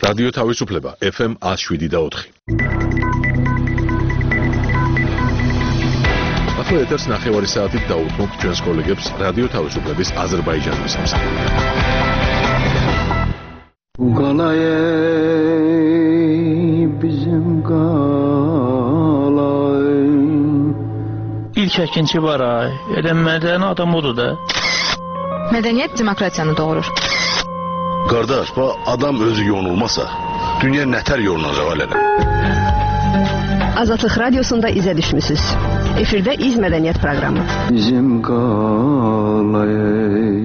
რადიო თავისუფლება FM 107.4. ახლა ეთერს ნახევარი საათით დაუთმობთ ჩვენს კოლეგებს რადიო თავისუფლების აზერბაიჯანის ამსახვით. İlk əkinçi var ay. Mədəni adam odur da. Mədəniyyət demokratiyanı doğurur. Qardaş, adam özü yonulmasa, dünya nətər yolunacaq alələ? Azadlıq Radiosunda izə düşmüsüz. Efirdə İz Mədəniyyət proqramı. Bizim qalayı.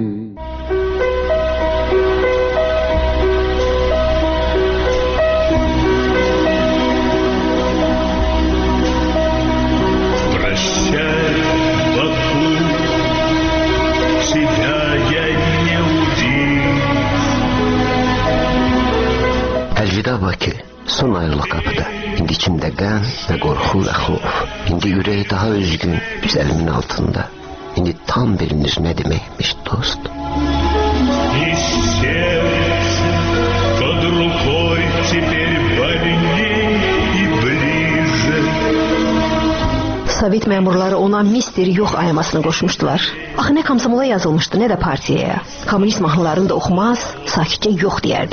Əlvida Bakı, son ayrılıq qapıda. İndi içimdə qəm və qorxu və xof. İndi ürək daha üzgün, düzəlimin altında. İndi tam bilinir nə deməkmiş dost. Sovet məmurları ona mister yox ayamasını qoşmuşdular. Axı nə komsomola yazılmışdı, nə də partiyaya. Kommunist mahnılarını da oxumaz, sakitcə yox deyərdi.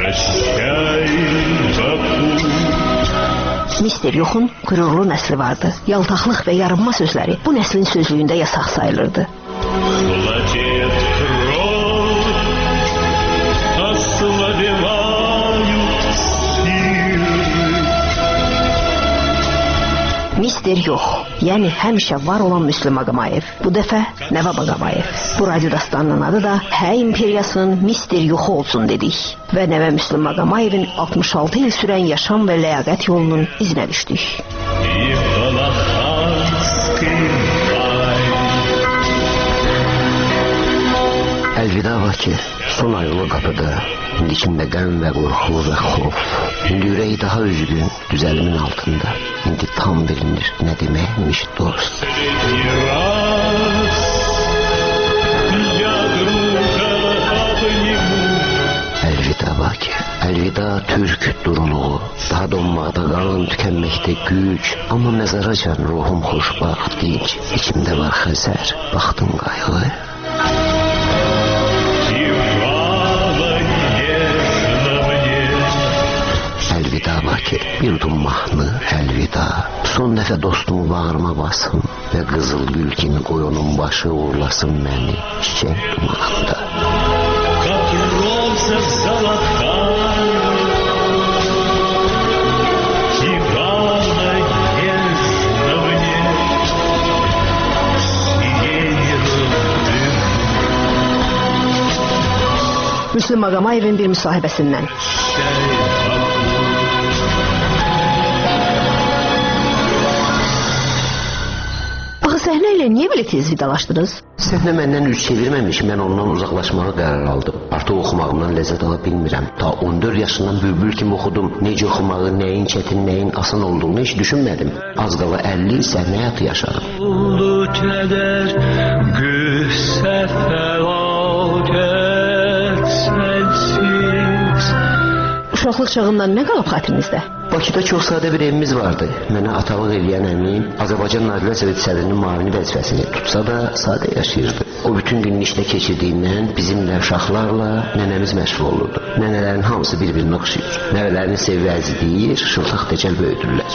Mister yoxun qürurlu nəsli vardı. Yaltaqlıq və yarınma sözləri bu nəslin sözlüyündə yasaq sayılırdı. Mister yox, yəni həmişə var olan Müslüm Ağamayev. Bu dəfə Nəvab Ağamayev. Bu radyo dastanının adı da Hə İmperiyasının Mister yoxu olsun dedik. Və Nəvə Müslüm Ağamayevin 66 il sürən yaşam və ləyaqət yolunun izinə düşdük. Əlvida Bakı, son ayrılıq qapıda. İndi içimdə qəm və qorxu və xof. İndi ürək daha üzgün, düzəlimin altında. İndi tam bilinir nə deməkmiş dost. Əlvida Bakı, əlvida türk duruluğu. Daha donmaqda qalın, tükənməkdə güc. Amma məzaracan ruhum xoşbaxt, dinc. İçimdə var xəzər, baxdım qayğı. Əlvida Bakı, bir yudum mahnı, əlvida. Son dəfə dostumu bağrıma basım və qızıl gül kimi qoyunun başı uğurlasın məni çiçək dumanında. Müslüm Ağamayevin bir müsahibəsindən. Səhnə ilə niyə belə tez vidalaşdınız? Səhnə məndən üz çevirməmiş, mən ondan uzaqlaşmağa qərar aldım. Artıq oxumağımdan ləzzət ala bilmirəm. Ta 14 yaşından bülbül kimi oxudum. Necə oxumağı, nəyin çətin, nəyin asan olduğunu heç düşünmədim. Az qala 50 il səhnə həyatı yaşadım. Kədər, qüssə, fəlakət, sənsiz. Uşaqlıq çağından nə qalıb xatirinizdə? Bakıda çox sadə bir evimiz vardı. Mənə atalıq eləyən əmim Azərbaycan Nazirlər Soveti sədrinin müavini vəzifəsini tutsa da sadə yaşayırdı. O bütün günün işdə keçirdiyindən bizimlə uşaqlarla nənəmiz məşğul olurdu. Nənələrin hamısı bir-birinə oxşayır. Nəvələrini sevə əzləyir, şıltaq təcəl böyüdürlər.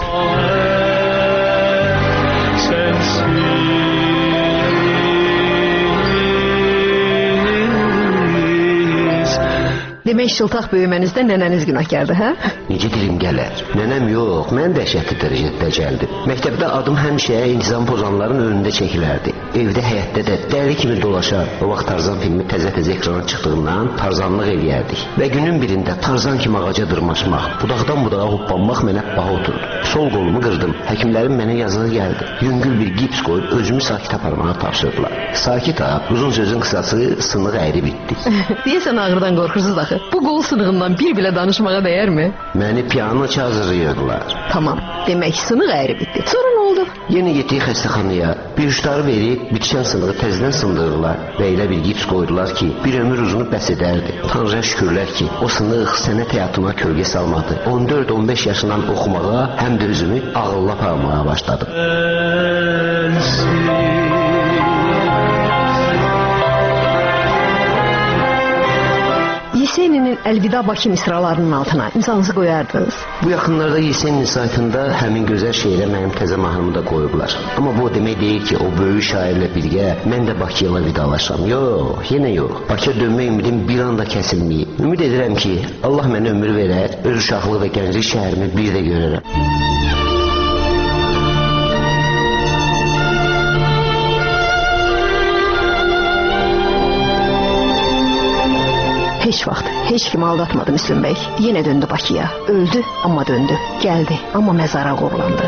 Demək şıltaq böyümənizdə nənəniz günahkardır, hə? Necə dilim gələr? Nənəm yox, mən dəhşətli dərəcədə dəcəldim. Məktəbdə adım həmişə intizam pozanların önündə çəkilərdi. Evdə, həyətdə də dəli kimi dolaşar. O vaxt Tarzan filmi təzə-təzə ekrana çıxdığından tarzanlıq eləyərdik. Və günün birində Tarzan kimi ağaca dırmaşmaq, budaqdan budağa hoppanmaq mənə baha oturdu. Sol qolumu qırdım. Həkimlərin mənə yazığı gəldi. Yüngül bir gips qoyub özümü sakit aparmağa tapşırdılar. Sakit ha, uzun sözün qısası sınıq əyri bitdi. Deyəsən ağrıdan qorxursuz axı. Bu qol sınığından bir bilə danışmağa dəyərmi? Məni piano hazırlayırdılar. Tamam, demək sınıq əyri bitdi. Sonra nə oldu? Yenə getdik xəstəxanaya. Bir uçları verib, bitişən sınığı təzədən sındırırlar və elə bir gips qoydular ki, bir ömür uzunu bəs edərdi. Tanrıya şükürlər ki, o sınıq sənət həyatıma kölgə salmadı. 14-15 yaşından oxumağa, həm də özümü ağılla aparmağa başladım. Yeseninin Əlvida Bakı misralarının altına imzanızı qoyardınız. Bu yaxınlarda Yesenin saytında həmin gözəl şeirə mənim təzə mahnımı da qoyublar. Amma bu o demək deyil ki, o böyük şairlə birgə mən də Bakıya vidalaşam. Yox, yenə yox. Bakıya dönmə ümidim bir anda kəsilməyib. Ümid edirəm ki, Allah mənə ömür verər, öz uşaqlıq və gənclik şəhərimi bir də görərəm. Heç vaxt, heç kimi aldatmadı Müslüm bəy. Yenə döndü Bakıya. Öldü, amma döndü. Gəldi, amma məzara qoğlandı.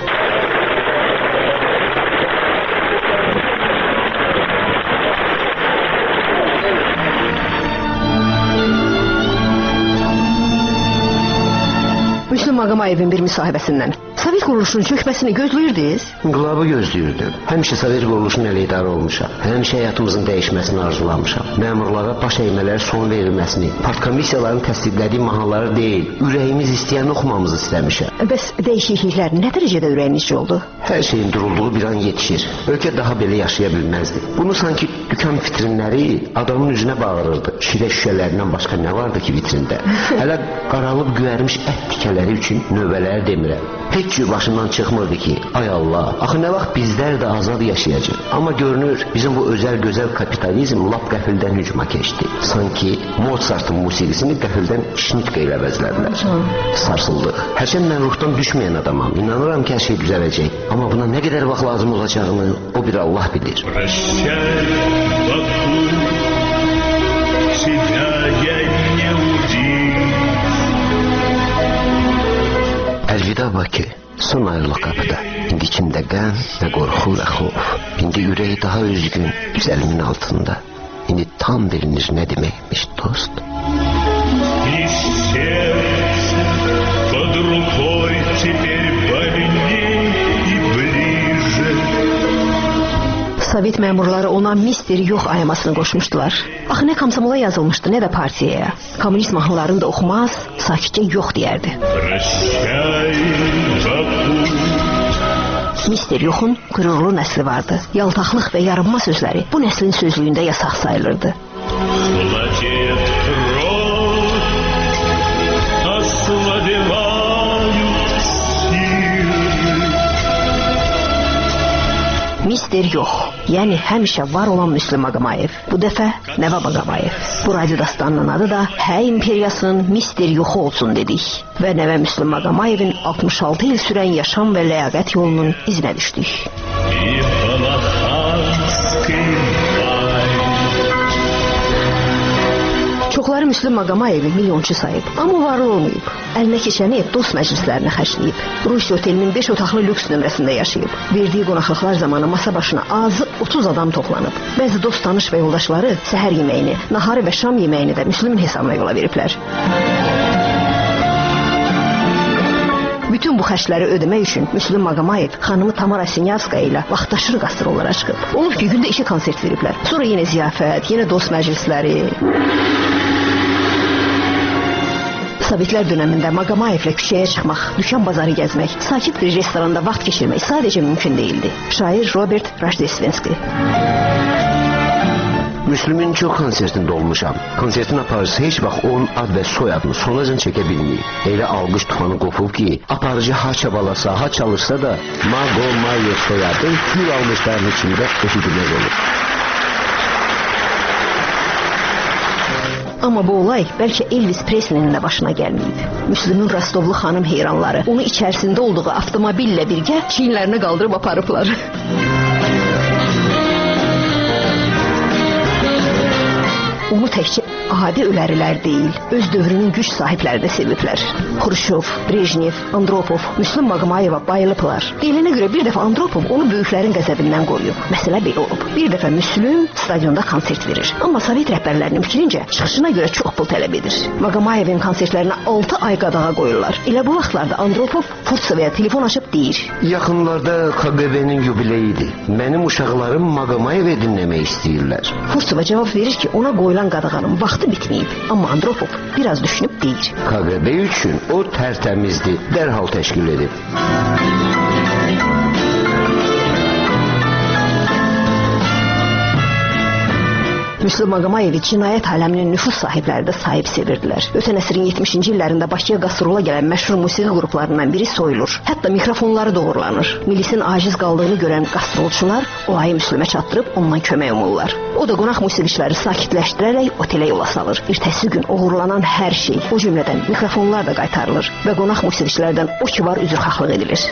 Müslüm Maqamayevin bir müsahibəsindən. Sovet quruluşunun çökməsini gözləyirdiniz? İnqilabı gözləyirdim. Həmişə Sovet quruluşunun əleydarı olmuşam. Həmişə həyatımızın dəyişməsini arzulamışam. Məmurlara baş əymələrə son verilməsini, partkomissiyaların təsdiqlədiyi mahnıları deyil, ürəyimiz istəyən oxumamızı istəmişəm. Bəs dəyişikliklər nə dərəcədə ürəyinizcə oldu? Hər şeyin durulduğu bir an yetişir. Ölkə daha belə yaşaya bilməzdi. Bunu sanki dükan vitrinləri adamın üzünə bağırırdı. Şirə şüşələrindən başqa nə vardı ki vitrində? Hələ qaralıb göyərmiş ət tikələri üçün növbələri demirəm. Heç cür başından çıxmırdı ki, ay Allah, axı nə vaxt bizlər də azad yaşayacaq. Amma görünür, bizim bu özəl gözəl kapitalizm lap qəfildən hücuma keçdi. Sanki Mozart'ın musiqisini qəfildən Şnitqə ilə əvəzlədilər. Sarsıldıq. Hərçənd mən ruhdan düşməyən adamam. İnanıram ki, hər şey düzələcək. Amma buna nə qədər vaxt lazım olacağını o bir Allah bilir. Əlvida Bakı, son ayrılıq qapıda. İndi içimdə qəm və qorxu və xof. İndi ürək daha üzgün, düzəlimin altında. İndi tam bilinir nə deməkmiş dost. Sovet məmurları ona mister yox ayamasını qoşmuşdular. Axı nə komsomola yazılmışdı, nə də partiyaya. Kommunist mahnılarını da oxumaz, sakitcə yox deyərdi. Mister yoxun qürurlu nəsli vardı. Yaltaqlıq və yarınma sözləri bu nəslin sözlüyündə yasaq sayılırdı. Mister yox, yəni həmişə var olan Müslüm Maqamayev. Bu dəfə Nəvə Maqamayev. Bu radyo dastanının adı da Hə İmperiyasının Mister yoxu olsun dedik. Və Nəvə Müslüm Maqamayevin 66 il sürən yaşam və ləyaqət yolunun izinə düşdük. Çoxları Müslüm Maqamayevi milyonçu sayıb, amma varlı olmayıb. Əlinə keçəni dost məclislərinə xərcləyib. Rusiya otelinin 5 otaqlı lüks nömrəsində yaşayıb. Verdiyi qonaqlıqlar zamanı masa başına azı 30 adam toplanıb. Bəzi dost, tanış və yoldaşları səhər yeməyini, naharı və şam yeməyini də Müslümin hesabına yola veriblər. Bütün bu xərcləri ödəmək üçün Müslüm Maqamayev xanımı Tamara Sinyavskaya ilə vaxtaşır qastrollara çıxıb. Olub ki, gündə 2 konsert veriblər. Sonra yenə ziyafət, yenə dost məclisləri. Sovetlər dönəmində Maqamayevlə küçəyə çıxmaq, dükan bazarı gəzmək, sakit bir restoranda vaxt keçirmək sadəcə mümkün deyildi. Şair Robert Rajdesvenski. Müslümin çox konsertində olmuşam. Konsertin aparıcısı heç vaxt onun ad və soyadını sonacan çəkə bilməyib. Elə alqış tufanı qopub ki, aparıcı ha çabalasa, ha çalışsa da Maqamayev soyadı gül almışların içində eşidilməz olur. Amma bu olay bəlkə Elvis Presley'nin də başına gəlməyib. Müslümin Rostovlu xanım heyranları onu içərisində olduğu avtomobillə birgə çiyinlərinə qaldırıb aparıblar. Onu təkcə adi ölərilər deyil, öz dövrünün güc sahibləri də seviblər. Xruşov, Brejnev, Andropov, Müslüm Maqomayeva bayılıblar. Deyilənə görə bir dəfə Andropov onu böyüklərin qəzəbindən qoruyub. Məsələ belə olub. Bir dəfə Müslüm stadionda konsert verir. Amma Sovet rəhbərlərinin fikrincə çıxışına görə çox pul tələb edir. Maqomayevin konsertlərinə 6 ay qadağa qoyurlar. Elə bu vaxtlarda Andropov Furtsovaya telefon açıb deyir: Yaxınlarda KGB-nin yubileyidir. Mənim uşaqlarım Maqomayevi dinləmək istəyirlər. Furtsova cavab verir ki, ona qoyulan qadağanın vaxtı bitməyib. Amma Andropov biraz düşünüb deyir: KGB üçün o tərtəmizdir, dərhal təşkil edib. Müslüm Maqomayevi cinayət aləminin nüfuz sahibləri də sahib sevirdilər. Ötən əsrin 70-ci illərində Bakıya qastrula gələn məşhur musiqi qruplarından biri soyulur. Hətta mikrofonları doğrulanır. Milisin aciz qaldığını görən qastrolçular olayı Müslümə çatdırıb ondan kömək umurlar. O da qonaq musiqiçiləri sakitləşdirərək otelə yola salır. Ertəsi gün oğurlanan hər şey, o cümlədən mikrofonlar da qaytarılır və qonaq musiqiçilərdən o ki var üzrxahlıq edilir.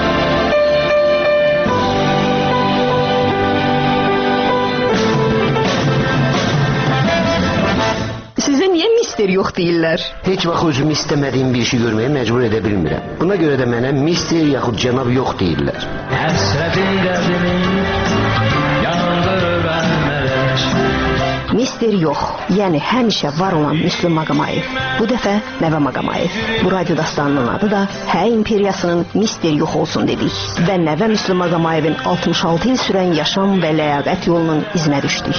Sizə niyə mister yox deyirlər? Heç vaxt özümü istəmədiyim bir işi görməyə məcbur edə bilmirəm. Buna görə də mənə mister yaxud cənab yox deyirlər. Həsrətin dərdini yandırır əlmələr. Mister yox, yəni həmişə var olan Müslüm Maqomayev. Bu dəfə Nəvə Maqomayev. Bu radyo dastanının adı da Hə İmperiyasının Mister yox olsun dedik. Və Nəvə Müslüm Maqomayevin 66 il sürən yaşam və ləyaqət yolunun izinə düşdük.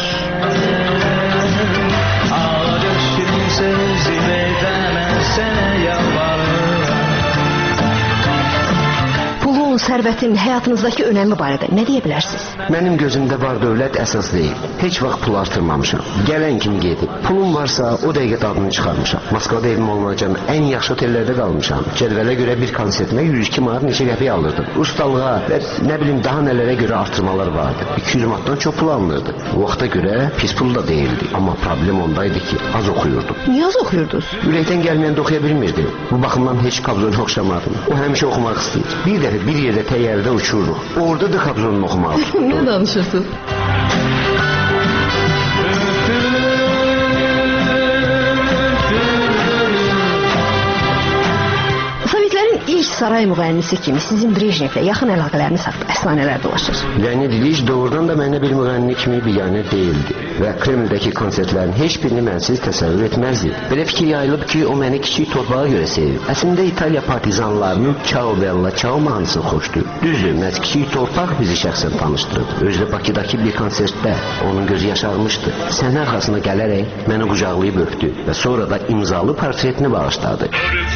Pulun, sərvətin, həyatınızdakı önəmi barədə nə deyə bilərsiniz? Mənim gözümdə var dövlət əsas deyil. Heç vaxt pul artırmamışam. Gələn kimi gedib. Pulum varsa o dəqiqə dadını çıxarmışam. Moskvada evim olmayacağım, ən yaxşı otellərdə qalmışam. Cədvələ görə bir konsertimə 102 manat neçə qəpik alırdım. Ustalığa və nə bilim daha nələrə görə artırmalar vardı. 200 manatdan çox pul alınırdı. O vaxta görə pis pul da deyildi. Amma problem ondaydı ki, az oxuyurdum. Niyə az oxuyurdunuz? Ürəkdən gəlməyəndə oxuya bilmirdim. Bu baxımdan heç Kabzonu oxşamadım. O həmişə oxumaq istəyir. Bir dəfə bir yerdə təyyarədə uçurduq. Orada da Kabzonunu oxumağı tutdu. Nə danışırsınız? Sovetlərin ilk saray müğənnisi kimi sizin Brejnevlə yaxın əlaqələriniz haqda əfsanələr dolaşır. Leonid İliç doğrudan da mənə bir müğənni kimi biganə deyildi və Kremldəki konsertlərin heç birini mənsiz təsəvvür etməzdi. Belə fikir yayılıb ki, o məni kiçik torpağa görə sevib. Əslində İtaliya partizanlarının Ciao Bella, Ciao mahnısı xoşdur. Düzdür, məhz kiçik torpaq bizi şəxsən tanışdırıb. Özdə Bakıdakı bir konsertdə onun gözü yaşarmışdı. Səhnə arxasına gələrək məni qucaqlayıb öpdü və sonra da imzalı portretini bağışladı.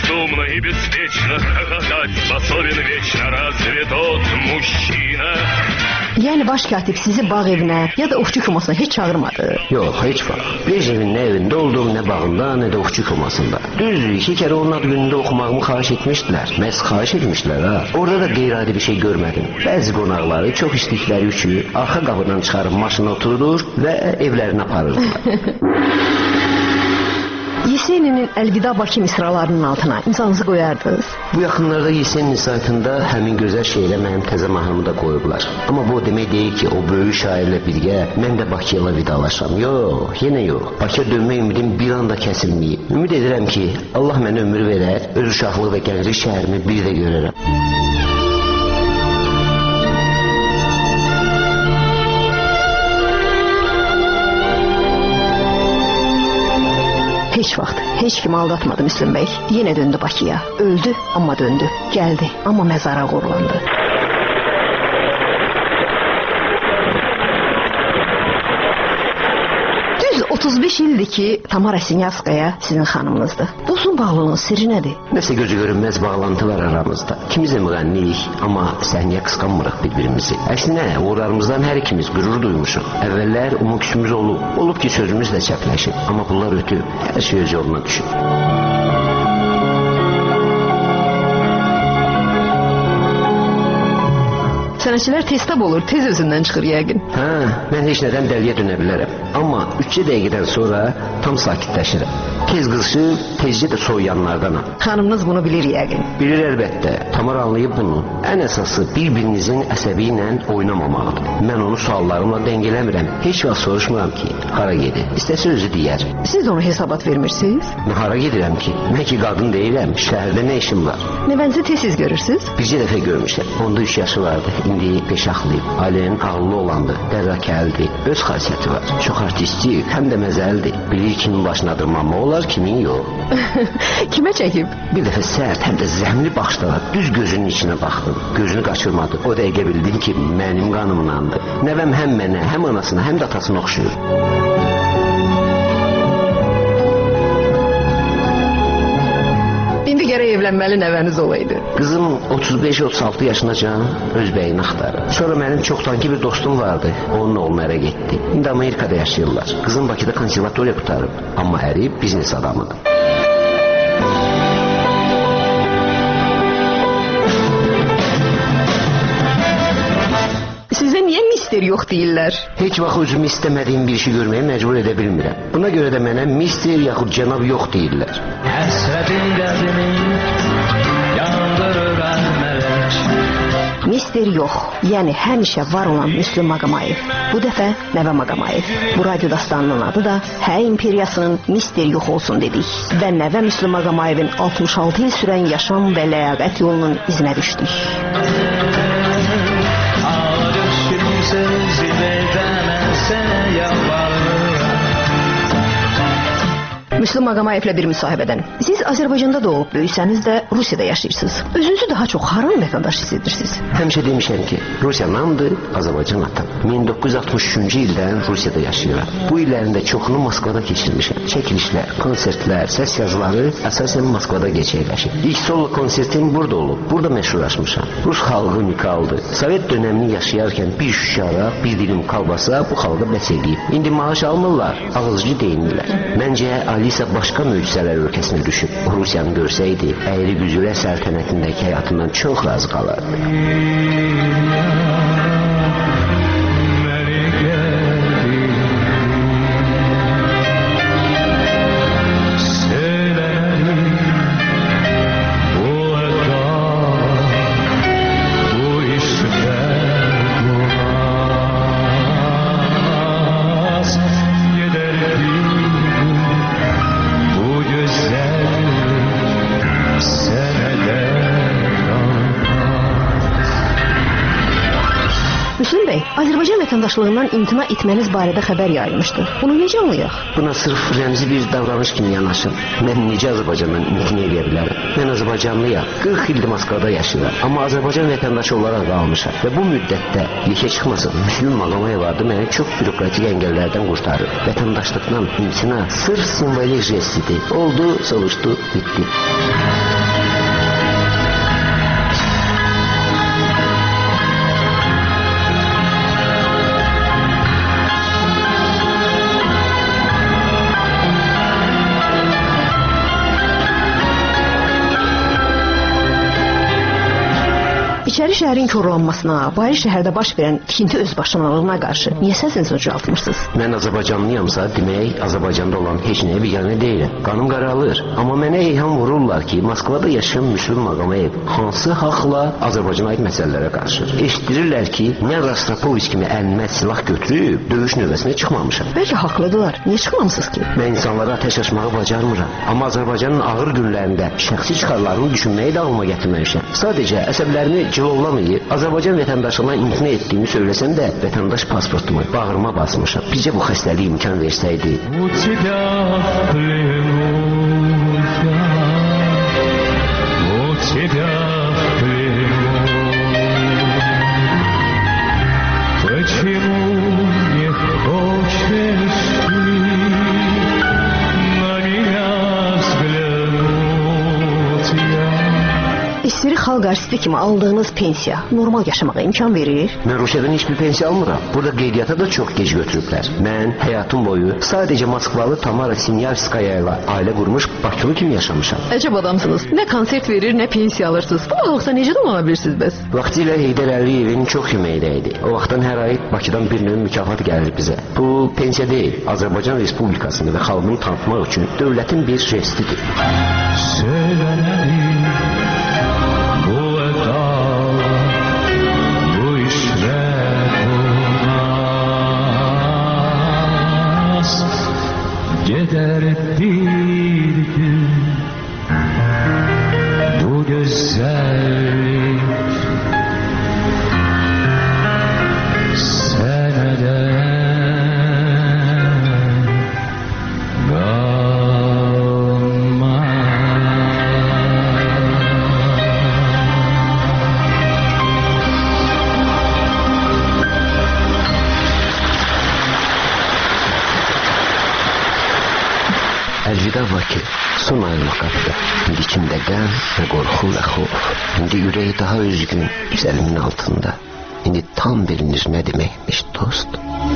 Yəni baş katib sizi bağ evinə ya da ovçu komasına heç çağırmadı? Yox, heç vaxt. Brejnevin nə evində olduğum, nə bağında, nə də ovçu komasında. Düzdür, 2 kərə onun ad günündə oxumağımı xahiş etmişdilər. Məhz xahiş etmişdilər ha. Orada da qeyri-adi bir şey görmədim. Bəzi qonaqları çox istədikləri üçün arxa qapıdan çıxarıb maşına oturdur və evlərinə aparırdılar. Yeseninin Əlvida Bakı misralarının altına imzanızı qoyardınız. Bu yaxınlarda Yesenin saytında həmin gözəl şeylə mənim təzə mahnımı da qoyublar. Amma bu demək deyil ki, o böyük şairlə birgə mən də Bakıyla vidalaşam. Yox, yenə yox. Bakıya dönmək ümidim bir anda kəsilməyib. Ümid edirəm ki, Allah mənə ömür verər, öz uşaqlıq və gənclik şəhərimi bir də görərəm. Heç vaxt, heç kimi aldatmadı Müslüm bəy. Yenə döndü Bakıya. Öldü, amma döndü. Gəldi, amma məzara uğurlandı. Düz 35 ildir ki, Tamara Sinyavskaya sizin xanımınızdır. Bu uzun bağlılığın sirri nədir? Nəsə gözü görünməz bağlantı var aramızda. İkimiz də müğənniyik, amma səhniyə qısqanmırıq bir-birimizi. Əksinə, uğurlarımızdan hər ikimiz qürur duymuşuq. Əvvəllər umudumuz olub. Olub ki, sözümüz də çəpləşib. Amma bunlar ötüb, hər şey öz yoluna düşüb. Sənətçilər tez-tab olur, tez özündən çıxır yəqin. Hə, mən heç nədən dəliyə dönə bilərəm. Amma 3 dəqiqədən sonra tam sakitləşirəm. Tez qızışıb, tezcə də soyuyanlardanam. Xanımınız bunu bilir yəqin. Bilir əlbəttə. Tamar anlayıb bunu. Ən əsası bir-birinizin əsəbi ilə oynamamaqdır. Mən onu suallarımla dəngələmirəm. Heç vaxt soruşmuram ki, hara gedir. İstəsə özü deyər. Siz ona hesabat vermirsiniz? Mən hara gedirəm ki? Mən ki qadın deyirəm. Şəhərdə nə işim var? Nəvənizi tez görürsünüz? Bircə dəfə görmüşəm. Onda 3 yaşı vardı. İndi peşaxlayıb. Ailənin ağıllı olandı. Dərrakəldir. Öz xasiyyəti var. Çox artistik, həm də məzəlidir. Bilir kimin başına dırmanmaq olar, kimin yox. Kimə çəkib? Bir dəfə sərt, həm də zəhmli baxışlara düz gözünün içinə baxdım. Gözünü qaçırmadı. O dəqiqə bildim ki, mənim qanımdandır. Nəvəm həm mənə, həm anasına, həm də atasına oxşuyur. İndi gərək evlənməli nəvəniz olaydı. Qızım 35-36 yaşınacan öz bəyini axtarır. Sonra mənim çoxdankı bir dostum vardı. Onun oğlu ərə getdi. İndi Amerikada yaşayırlar. Qızım Bakıda konservatoriya qutarıb. Amma əri biznes adamıdır. Sizə niyə mister yox deyirlər? Heç vaxt özümü istəmədiyim bir işi görməyə məcbur edə bilmirəm. Buna görə də mənə mister yaxud cənab yox deyirlər. Həsrətin qəzini yandırır əlmələk. Mister yox, yəni həmişə var olan Müslüm Maqomayev. Bu dəfə Nəvə Maqomayev. Bu radyo dastanının adı da Hə İmperiyasının Mister yox olsun dedik. Və Nəvə Müslüm Maqomayevin 66 il sürən yaşam və ləyaqət yolunun izinə düşdük. Müslüm Maqomayevlə bir müsahibədən. Siz Azərbaycanda doğub böyüsəniz də Rusiyada yaşayırsınız. Özünüzü daha çox haranın vətəndaşı hiss edirsiniz? Həmişə demişəm ki, Rusiya namdır, Azərbaycan atam. 1963-cü ildən Rusiyada yaşayıram. Bu illərində çoxunu Moskvada keçirmişəm. Çəkilişlər, konsertlər, səs yazıları əsasən Moskvada gerçəkləşir. İlk solo konsertim burada olub. Burada məşhurlaşmışam. Rus xalqı unikaldır. Sovet dönəmini yaşayarkən bir şüşə araq, bir dilim kalbasa bu xalqa bəs eləyib. İndi maaş almırlar, ağızcı deyinirlər. Məncə Alisa başqa möcüzələr ölkəsinə düşüb. O Rusiyanı görsəydi, əyri güzürə səltənətindəki həyatından çox razı qalardı. Müslüm bəy, Azərbaycan vətəndaşlığından imtina etməniz barədə xəbər yayılmışdı. Bunu necə anlayaq? Buna sırf rəmzi bir davranış kimi yanaşın. Mən necə Azərbaycandan imtina edə bilərəm? Mən Azərbaycanlıyam. 40 ildir Moskvada yaşayıram. Amma Azərbaycan vətəndaşı olaraq qalmışam. Və bu müddətdə yekə çıxmasın, Müslüm Maqomayev adı məni çox bürokratik əngəllərdən qurtarır. Vətəndaşlıqdan imtina sırf simvolik jestidir. Oldu, soruşdu, bitdi. İçəri şəhərin korlanmasına, bayır şəhərdə baş verən tikinti özbaşınalığına qarşı niyə səsinizi ucaltmırsınız? Mən Azərbaycanlıyamsa, demək Azərbaycanda olan heç nəyə biganə deyiləm. Qanım qaralır. Amma mənə eyham vururlar ki, Moskvada yaşayan Müslüm Maqomayev hansı haqla Azərbaycana aid məsələlərə qarşı. Eşitdirirlər ki, mən Rostropovich kimi əlimə silah götürüb döyüş növbəsinə çıxmamışam. Bəlkə haqlıdırlar. Niyə çıxmamısınız ki? Mən insanlara ateş açmağı bacarmıram. Amma Azərbaycanın ağır günlərində şəxsi çıxarlarını düşünməyi də ağlıma gətirməmişəm. Sadəcə əsəblərimi cilovlamayıb, Azərbaycan vətəndaşlığına imtina etdiyimi söyləsəm də, vətəndaş pasportumu bağrıma basmışam. Bizcə bu xəstəlik imkan versəydi. İstiri xalq artisti kimi aldığınız pensiya normal yaşamağa imkan verir? Mən Rusiyadan heç bir pensiya almıram. Burada qeydiyyata da çox gec götürüblər. Mən həyatım boyu sadəcə Moskvalı Tamara Sinyavskaya ilə ailə qurmuş Bakılı kimi yaşamışam. Əcəb adamsınız. Nə konsert verir, nə pensiya alırsınız. Bu vaxtda necə dolana bilirsiniz bəs? Vaxtilə Heydər Əliyevin çox köməkdə idi. O vaxtdan hər ay Bakıdan bir növ mükafat gəlir bizə. Bu pensiya deyil, Azərbaycan Respublikasını və xalqını tanıtmaq üçün dövlətin bir jestidir. Bu eda, bu işrət olmaz, gedər bir gün bu gözəllik sənədən Əlvida Bakı, son ayrılıq qapıda. İndi içimdə qəm və qorxu və xof. İndi ürək daha üzgün, güzəlimin altında. İndi tam bilinir nə deməkmiş dost.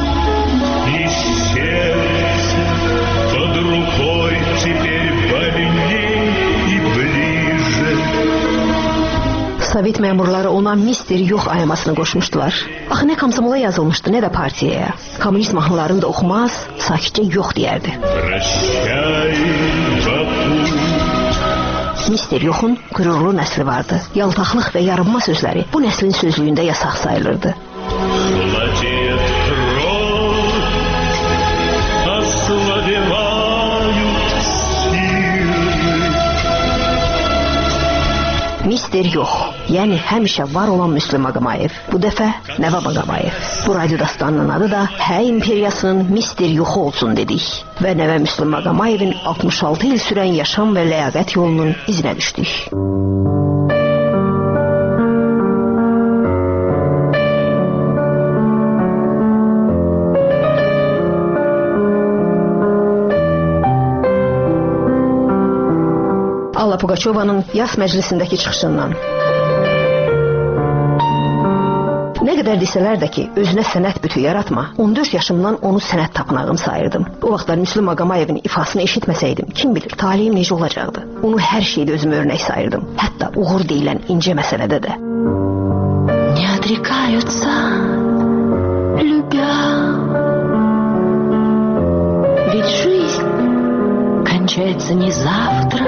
Sovet məmurları ona mister yox ayamasını qoşmuşdular. Axı nə komsomola yazılmışdı, nə də partiyaya. Kommunist mahnılarını da oxumaz, sakitcə yox deyərdi. Mister yoxun qürurlu nəsli vardı. Yaltaqlıq və yarınma sözləri bu nəslin sözlüyündə yasaq sayılırdı. Mister yox, yəni həmişə var olan Müslüm Ağamayev. Bu dəfə Nəvab Ağamayev. Bu radyo dastanının adı da Hə imperiyasının mister yoxu olsun dedik. Və Nəvə Müslüm Ağamayevin 66 il sürən yaşam və ləyaqət yolunun izinə düşdük. Alla Pugaçovanın yaz məclisindəki çıxışından. Nə qədər desələr də ki, özünə sənət bütü yaratma, 14 yaşımdan onu sənət tapınağım sayırdım. O vaxtlar Müslüm Ağamayevin ifasını eşitməsəydim, kim bilir, talihim necə olacaqdı. Onu hər şeydə özümə örnək sayırdım. Hətta uğur deyilən incə məsələdə də. Не отрекаются, любя, ведь жизнь кончается не завтра.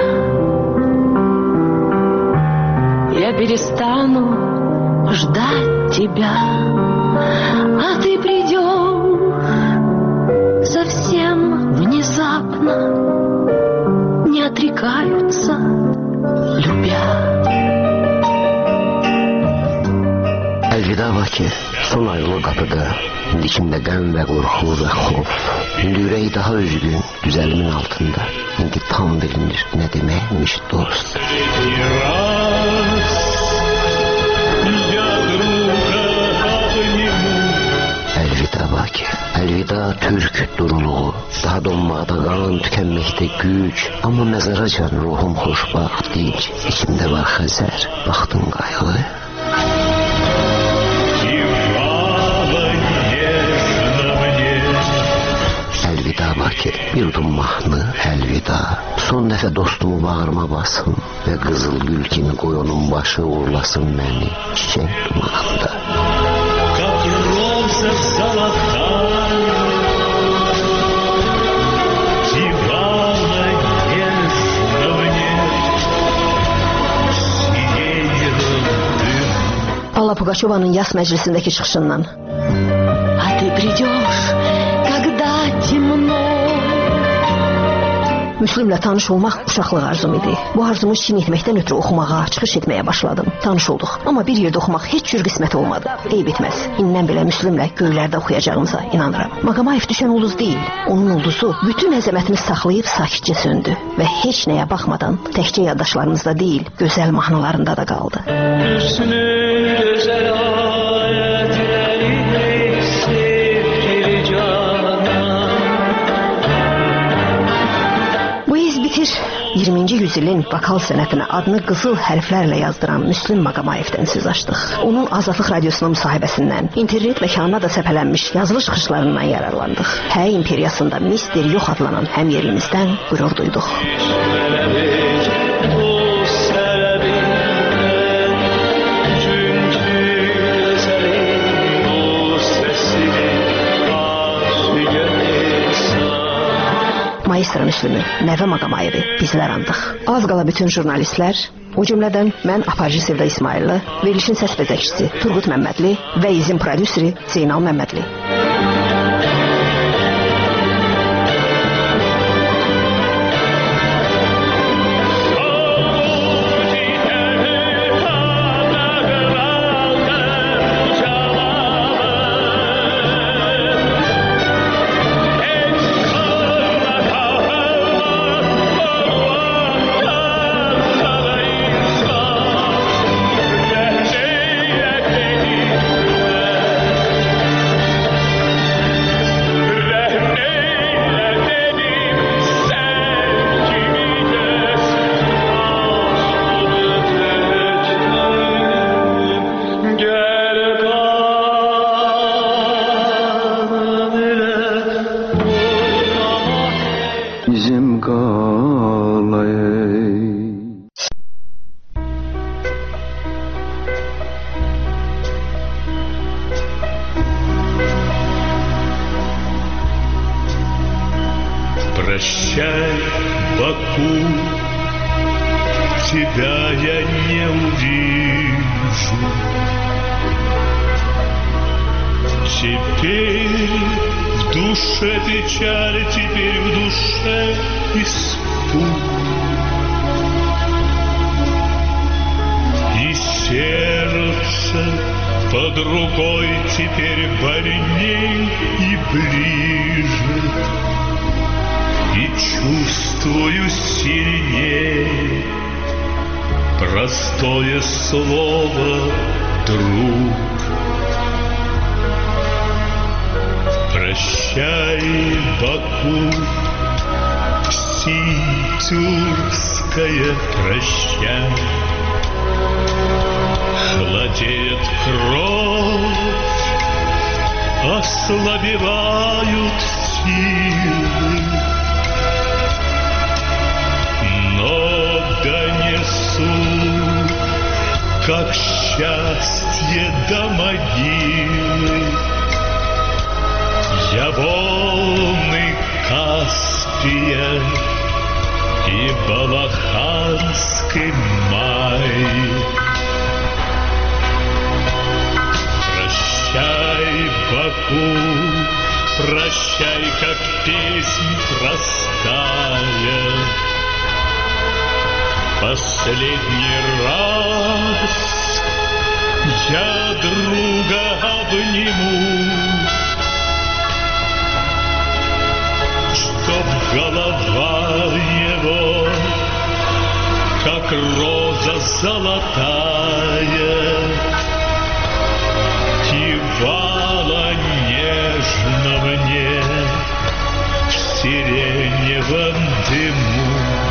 Я перестану ждать тебя, а ты придешь совсем внезапно. Не отрекаются, любя. Əlvida Bakı, son ayrılıq qapıda. İndi içimdə qəm və qorxu və xof. İndi ürək daha üzgün, güzəlimin altında. İndi tam bilinir nə deməkmiş dost. Əlvida Bakı, əlvida türk duruluğu. Daha donmaqda qan, tükənməkdə güc. Amma məzaracan ruhum xoşbaxt, dinc. İçimdə var xəzər, baxdın qayğı. Əlvida Bakı, bir udum mahnı, əlvida. Son dəfə dostumu bağrıma basın və qızıl gül kimi qoy onun başı uğurlasın məni çiçək dumağında. Alla Pugaçovanın yaz məclisindəki çıxışından. А ты придешь, когда темно. Müslümlə tanış olmaq uşaqlıq arzum idi. Bu arzumu şirin etməkdən ötürü oxumağa, çıxış etməyə başladım. Tanış olduq, amma bir yerdə oxumaq heç cür qismət olmadı. Eyb etməz. İndən belə Müslümlə göylərdə oxuyacağımıza inanıram. Ağamayev düşən ulduz deyil. Onun ulduzu bütün əzəmətini saxlayıb sakitcə söndü və heç nəyə baxmadan təkcə yaddaşlarımızda deyil, gözəl mahnılarında da qaldı. Bu iz bitir. 20-ci 200 ilin vokal sənətinə adını qızıl hərflərlə yazdıran Müslüm Maqamayevdən söz açdıq. Onun Azadlıq Radiosuna müsahibəsindən, internet məkanına da səpələnmiş yazılı çıxışlarından yararlandıq. Həy imperiyasında Mister Yox adlanan həmyerimizdən qürur duyduq. Maestro Müslümü, Nəvə Maqamayevi bizlər andıq. Az qala bütün jurnalistlər, o cümlədən mən Aparıcı Sevda İsmailli, verilişin səs bəzəkçisi Turqut Məmmədli və izin prodüseri Zeynal Məmmədli. Прощай, Баку, тебя я не увижу. Теперь в душе печаль, теперь в душе испуг. И сердце под рукой теперь больней и ближе. И чувствую сильнее простое слово «друг». Прощай, Баку, Синтюркская, прощай. Холодеет кровь, ослабевают силы. Но донесу, как счастье до могилы, я волны Каспия и Балаханский май. Прощай, Баку, прощай, как песнь простая. Последний раз я друга обниму, чтоб голова его, как роза золотая, кивала нежно мне в сиреневом дыму.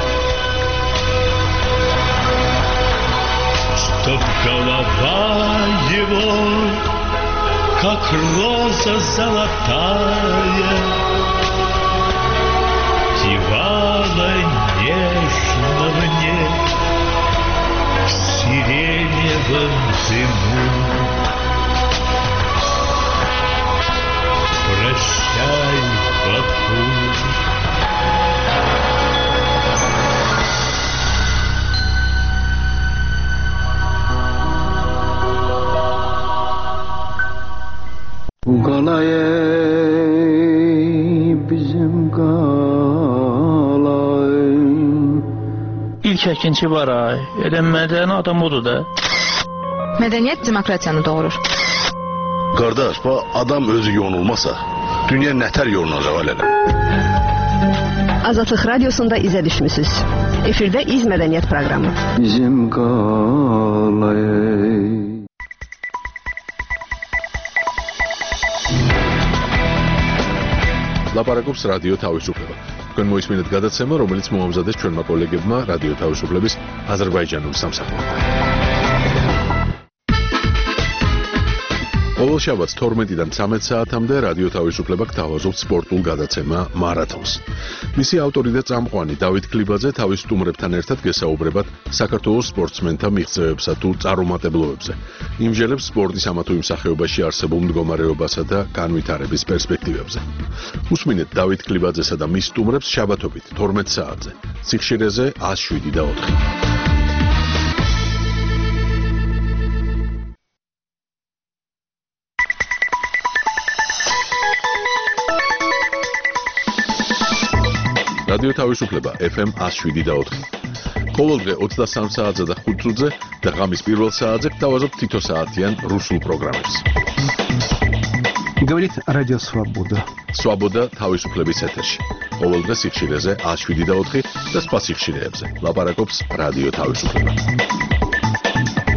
Чтоб голова его, как роза золотая, кивала нежно мне в сиреневом дыму. Прощай, Баку. İlk əkinçi var ay. Elə mədəni adam odur da. Mədəniyyət demokratiyanı doğurur. Qardaş, adam özü yonulmasa, dünya nətər yorulacaq elə. Azadlıq Radiosunda izə düşmüsüz. Efirdə İz Mədəniyyət proqramı. Bizim qalayı. ლაპარაკობს რადიო თავისუფლება. თქვენ მოისმინეთ გადაცემა, რომელიც მოამზადეს ჩვენმა კოლეგებმა რადიო თავისუფლების აზერბაიჯანული სამსახურიდან. ყოველ შაბათს 12-დან 13 საათამდე რადიო თავისუფლება გთავაზობთ სპორტულ გადაცემა მარათონს. მისი ავტორი და წამყვანი დავით ქლიბაძე თავის სტუმრებთან ერთად გესაუბრებათ საქართველოს სპორტსმენთა მიღწევებსა თუ წარუმატებლობებზე. იმჟელებს სპორტის ამა თუ იმ სახეობაში არსებულ მდგომარეობასა და განვითარების პერსპექტივებზე. უსმინეთ დავით ქლიბაძესა და მის სტუმრებს შაბათობით 12 საათზე. სიხშირეზე 107.4. რადიო თავისუფლება FM 107.4. ყოველდღე 23 საათზე და 5 წუთზე და ღამის პირველ საათზე გთავაზობთ თითო საათიან რუსულ პროგრამებს. Говорит Радио Свобода. Свобода თავისუფლების ეთერში. ყოველდღე სიხშირეზე 107.4 და სხვა სიხშირეებზე. ლაპარაკობს რადიო თავისუფლება.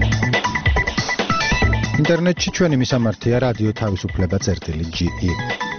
ინტერნეტში ჩვენი მისამართია რადიო თავისუფლება.ge